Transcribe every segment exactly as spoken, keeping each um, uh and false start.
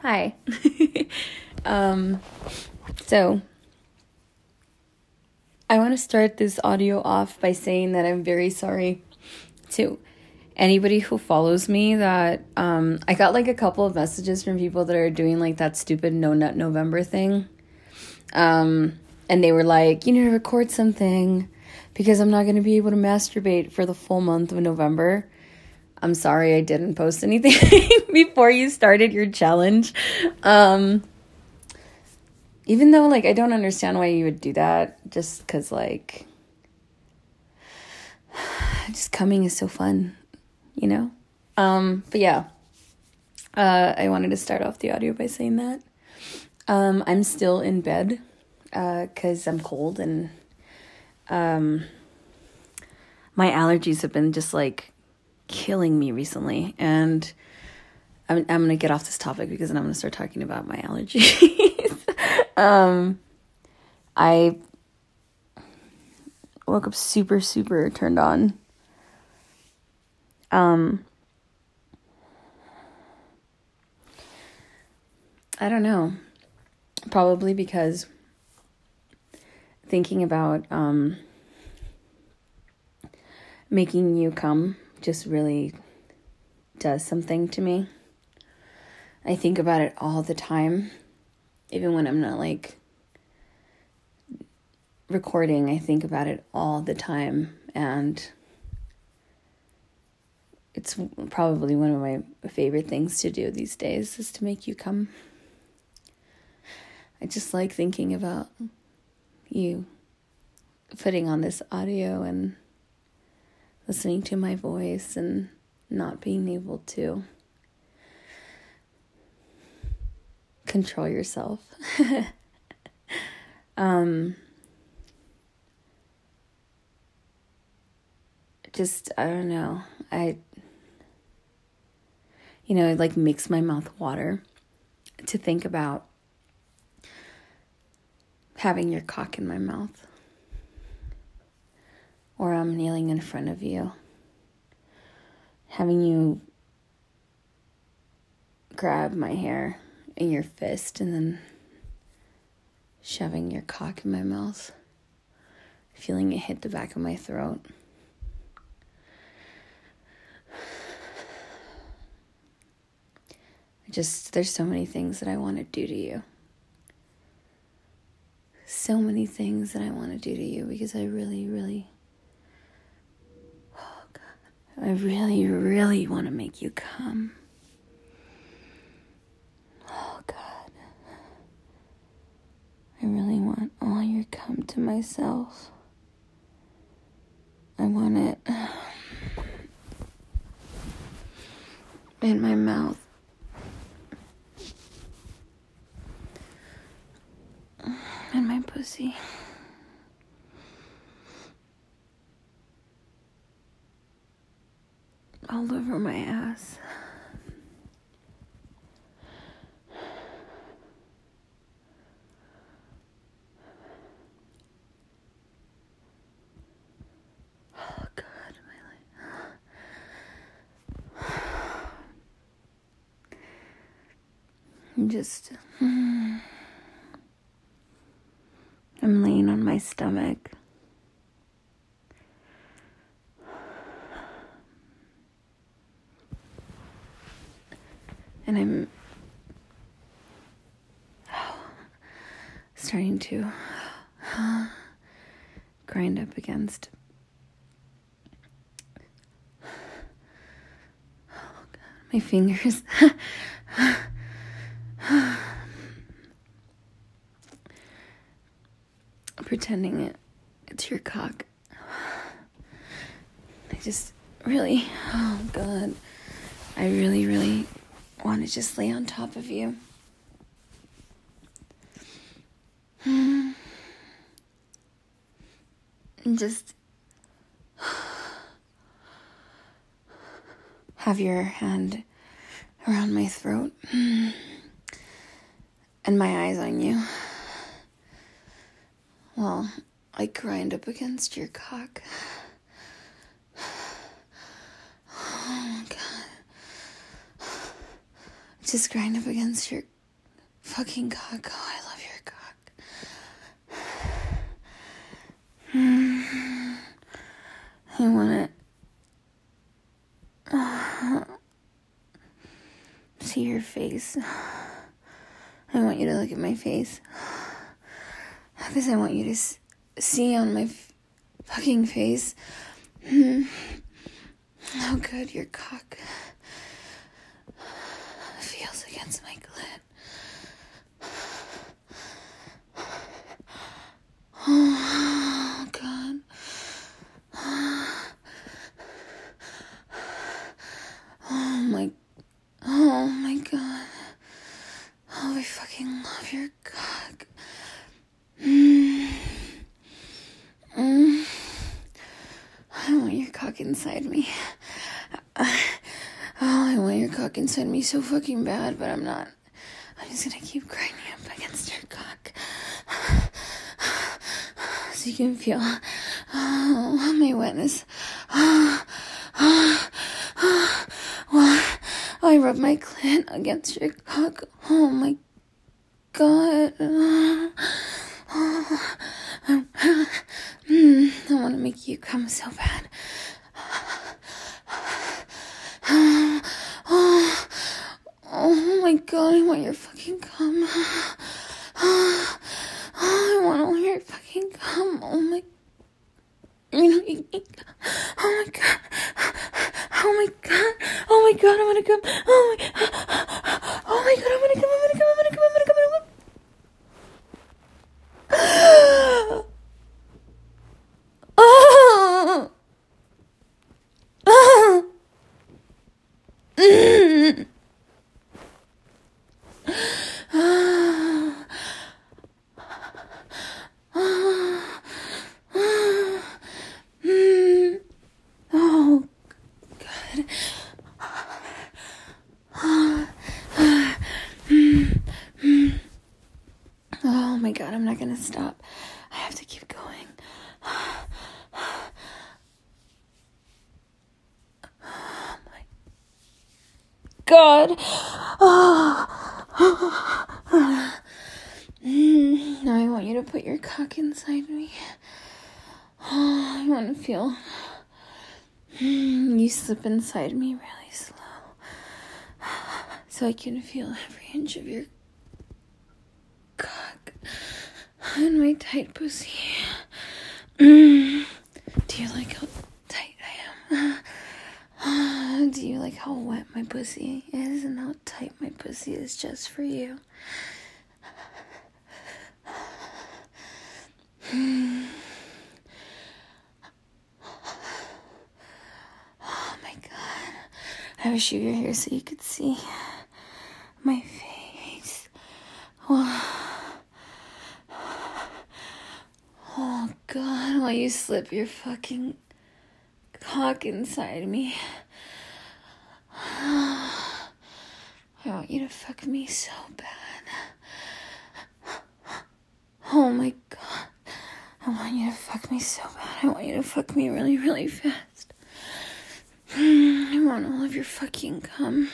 Hi. um, so, I want to start this audio off by saying that I'm very sorry to anybody who follows me that um, I got like a couple of messages from people that are doing like that stupid No Nut November thing. Um, and they were like, you need to record something because I'm not going to be able to masturbate for the full month of November. I'm sorry I didn't post anything before you started your challenge. Um, even though, like, I don't understand why you would do that. Just because, like, just coming is so fun, you know? Um, but yeah, uh, I wanted to start off the audio by saying that. Um, I'm still in bed because uh, I'm cold and um, my allergies have been just, like, killing me recently, and I'm I'm gonna get off this topic because then I'm gonna start talking about my allergies. um, I woke up super super turned on. Um, I don't know, probably because thinking about um making you come just really does something to me. I think about it all the time, even when I'm not like recording. I think about it all the time, and it's probably one of my favorite things to do these days is to make you come. I just like thinking about you putting on this audio and listening to my voice and not being able to control yourself. um, just, I don't know. I, you know, it like makes my mouth water to think about having your cock in my mouth. Or I'm kneeling in front of you, having you grab my hair in your fist and then shoving your cock in my mouth, feeling it hit the back of my throat. Just, there's so many things that I want to do to you. So many things that I want to do to you because I really, really... I really, really want to make you come. Oh, God. I really want all your cum to myself. I want it in my mouth. In my pussy. All over my ass. Oh, God, my life. I'm just... I'm laying on my stomach. And I'm oh, starting to uh, grind up against oh, God, my fingers. Pretending it, it's your cock. I just really, oh God, I really, really want to just lay on top of you. And just have your hand around my throat and my eyes on you. Well, I grind up against your cock. Oh, God. Just grind up against your fucking cock. Oh, I love your cock. Mm. I want it. Uh, see your face. I want you to look at my face. Because I want you to s- see on my f- fucking face mm, how good your cock feels against my clit. Oh, God. Oh, my... Oh, my God. Oh, I fucking love your cock. Mm. Mm. I want your cock inside me. Uh, oh, I want your cock inside me so fucking bad, but I'm not. I'm just gonna keep grinding up against your cock. So you can feel oh, my wetness. Oh, oh, oh, oh, I rub my clit against your cock. Oh my God. Oh, oh, oh, mm, I want to make you come so bad. Oh, oh, oh my God, I want your fucking cum. Oh, I want all your fucking cum. Oh my, oh my God, oh my God, oh my God, I'm gonna come. Oh my, oh my God, I'm gonna come, I'm gonna come, I'm gonna come, I'm gonna come, I'm gonna come. Oh, oh, mm. Oh, God. Oh my God, I'm not gonna stop. I have to keep going. Oh my God. Oh. Mm, now I want you to put your cock inside me. Oh, I want to feel mm, you slip inside me really slow, so I can feel every inch of your cock and my tight pussy. Mm, do you like how tight I am? Uh, do you like how wet my pussy is and how tight my pussy is just for you? Mm. Oh my God. I wish you were here so you could see my face. Oh, oh God, while you slip your fucking cock inside me. I want you to fuck me so bad. Oh my God. I want you to fuck me so bad. I want you to fuck me really, really fast. I want all of your fucking cum.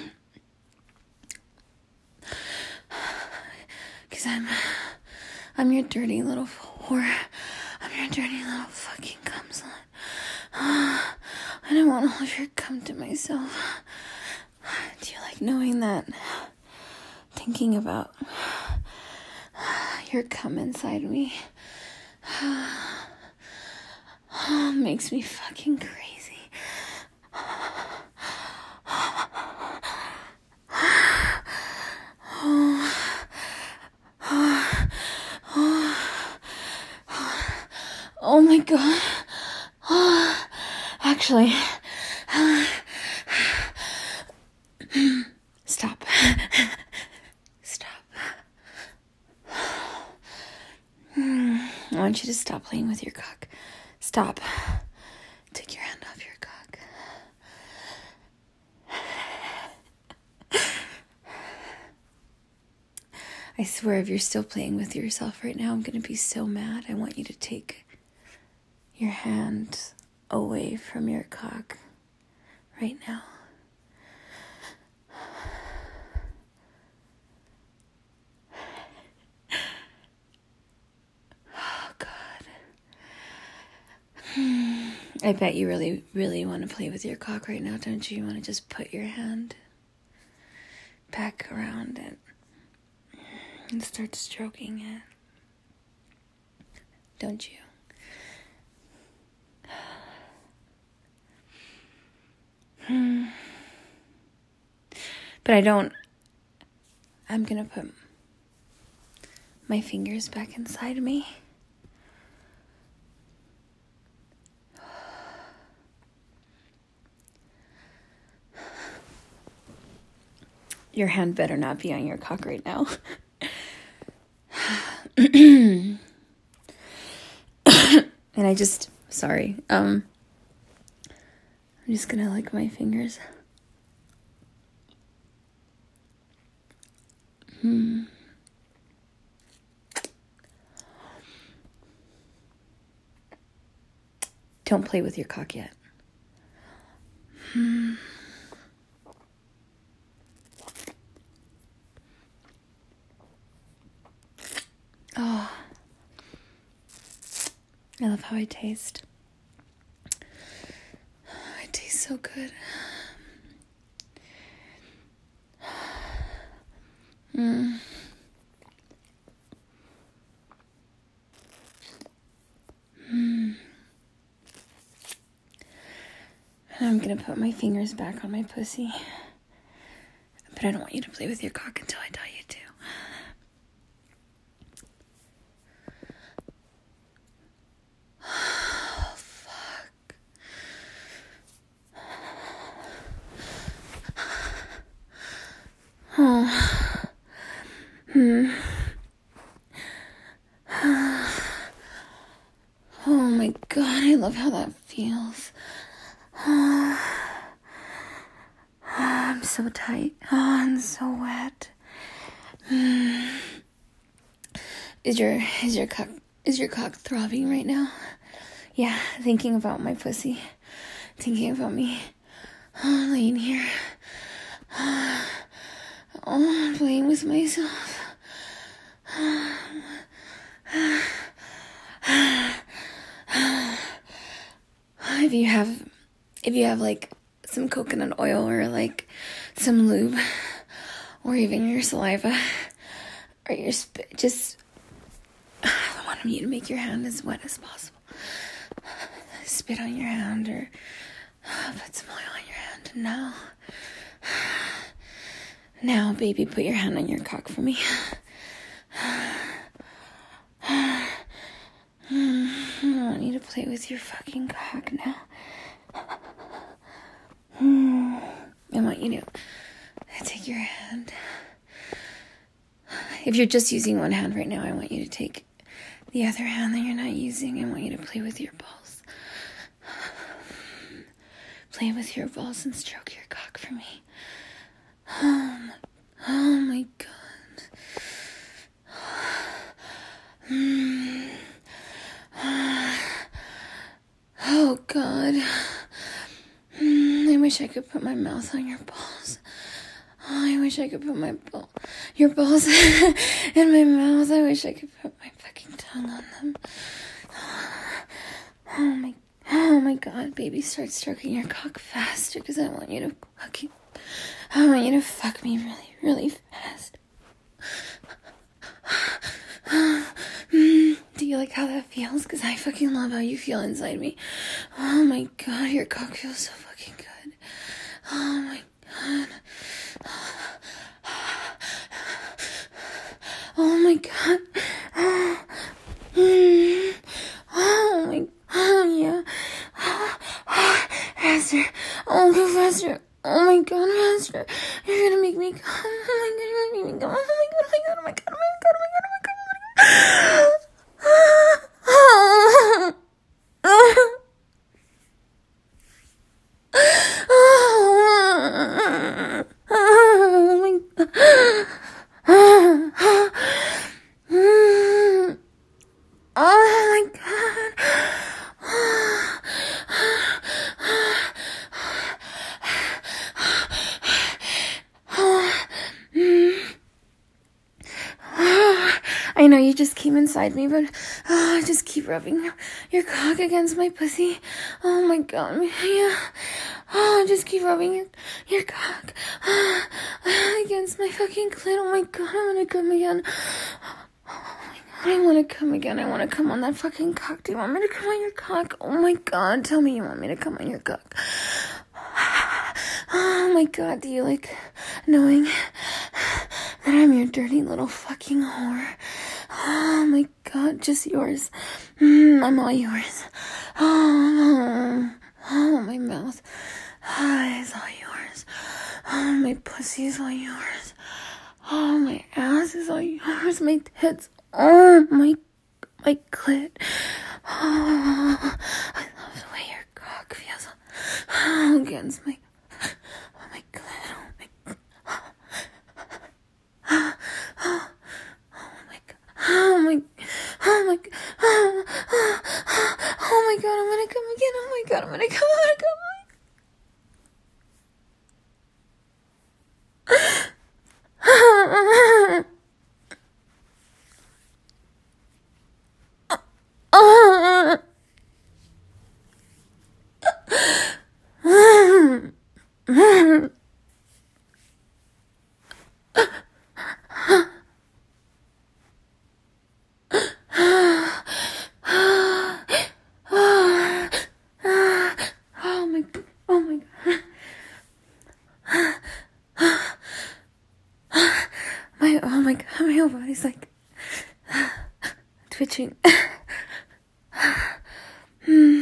Because I'm, I'm your dirty little whore. I'm your dirty little fucking cum slut. And I want all of your cum to myself. Do you like knowing that? Thinking about your cum inside me makes me fucking crazy. Oh my God. Actually, stop. Stop. I want you to stop playing with your cock. Stop. Take your hand off your cock. I swear, if you're still playing with yourself right now, I'm going to be so mad. I want you to take your hand away from your cock right now. I bet you really, really want to play with your cock right now, don't you? You want to just put your hand back around it and start stroking it, don't you? Hmm. But I don't, I'm gonna put my fingers back inside me. Your hand better not be on your cock right now. And I just, sorry, um, I'm just gonna lick my fingers. Hmm. Don't play with your cock yet. Hmm. Oh, I love how I taste. It tastes so good. Mm. Mm. And I'm gonna put my fingers back on my pussy. But I don't want you to play with your cock until I tell you to. Oh, fuck. Oh. Hmm. Oh my god, I love how that feels. Oh. I'm so tight. Oh, I'm so wet. Mm. Is your is your cock is your cock throbbing right now? Yeah, thinking about my pussy, thinking about me, oh, laying here, oh, playing with myself. If you have, if you have like some coconut oil or like some lube, or even your saliva, or your spit, just I want you to make your hand as wet as possible. Spit on your hand or put some oil on your hand. And now, now, baby, put your hand on your cock for me. I want you to play with your fucking cock now. I want you to take your hand. If you're just using one hand right now, I want you to take the other hand that you're not using. I want you to play with your balls. Play with your balls and stroke your cock for me. Oh my, oh my god. Mm. Oh god. Mm, I wish I could put my mouth on your balls. Oh, I wish I could put my ball, your balls in my mouth. I wish I could put my fucking tongue on them. Oh my, oh my god, baby, start stroking your cock faster because I want you to fucking, I want you to fuck me really, really fast. Do you like how that feels? Because I fucking love how you feel inside me. Oh my god, your cock feels so fucking good. Oh my god. Oh my god. Oh my god, yeah. Faster. Oh, go faster. Oh my god, faster. You're gonna make me come. Oh my god, you're gonna make me come. Oh my god, oh my god, oh my god, oh my god, oh my god, oh my god, oh my god. I know you just came inside me, but oh, just keep rubbing your, your cock against my pussy. Oh my god, yeah. Oh, just keep rubbing your, your cock uh, against my fucking clit. Oh my god, I'm gonna come again. Oh my god, I wanna come again. I wanna come on that fucking cock. Do you want me to come on your cock? Oh my god, tell me you want me to come on your cock. Oh my god, do you like knowing that I'm your dirty little fucking whore? Oh my god, just yours. Mm, I'm all yours. Oh, oh, my mouth oh, is all yours. Oh, my pussy is all yours. Oh, my ass is all yours. My tits. Oh, my, my clit. Oh, I love the way your cock feels oh, against my oh my clit. Oh my oh, oh, oh my god. Oh my oh my oh, oh, oh my god, I'm gonna come again. Oh my god, I'm gonna come, I'm gonna come. Body's like twitching. mm.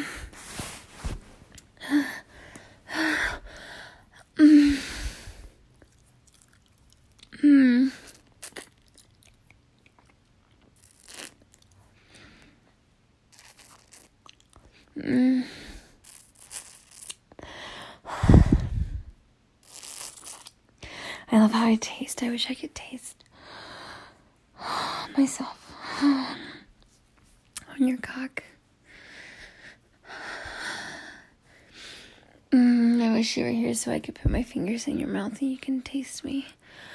Mm. Mm. Mm. I love how I taste. I wish I could taste myself on your cock. Mm, I wish you were here so I could put my fingers in your mouth and you can taste me.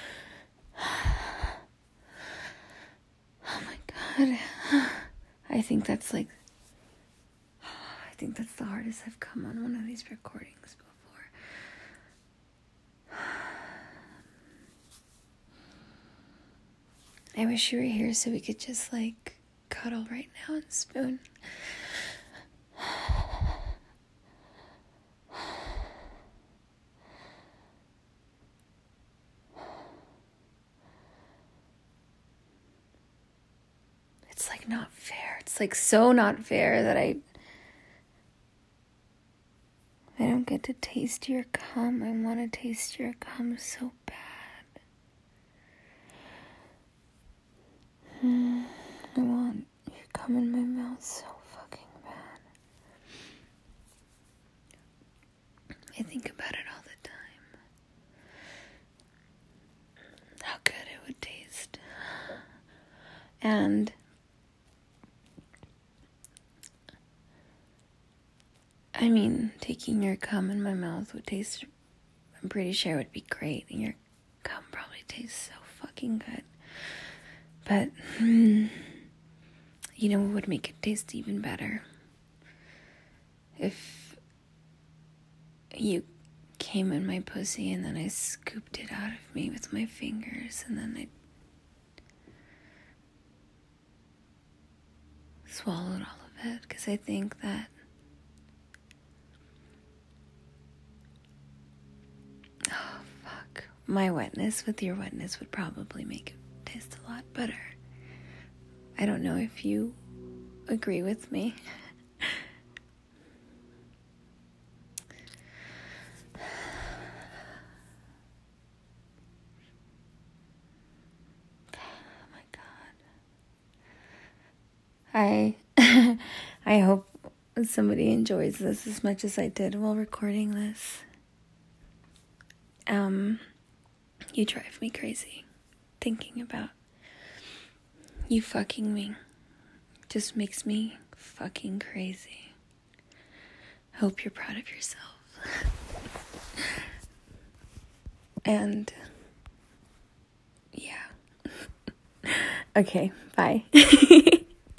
Oh my god. I think that's like, I think that's the hardest I've come on one of these recordings before. I wish you were here so we could just like cuddle right now and spoon. It's like not fair. It's like so not fair that I I don't get to taste your cum. I want to taste your cum so bad. Mm, I want your cum in my mouth so fucking bad. I think about it all the time. How good it would taste. And I mean, taking your cum in my mouth would taste, I'm pretty sure it would be great. And your cum probably tastes so fucking good. But, mm, you know what would make it taste even better? If you came in my pussy and then I scooped it out of me with my fingers and then I swallowed all of it. Because I think that oh, fuck. My wetness with your wetness would probably make it taste a lot better. I don't know if you agree with me. Oh my god. I I hope somebody enjoys this as much as I did while recording this. Um, you drive me crazy. Thinking about you fucking me just makes me fucking crazy. Hope you're proud of yourself. And yeah. Okay, bye.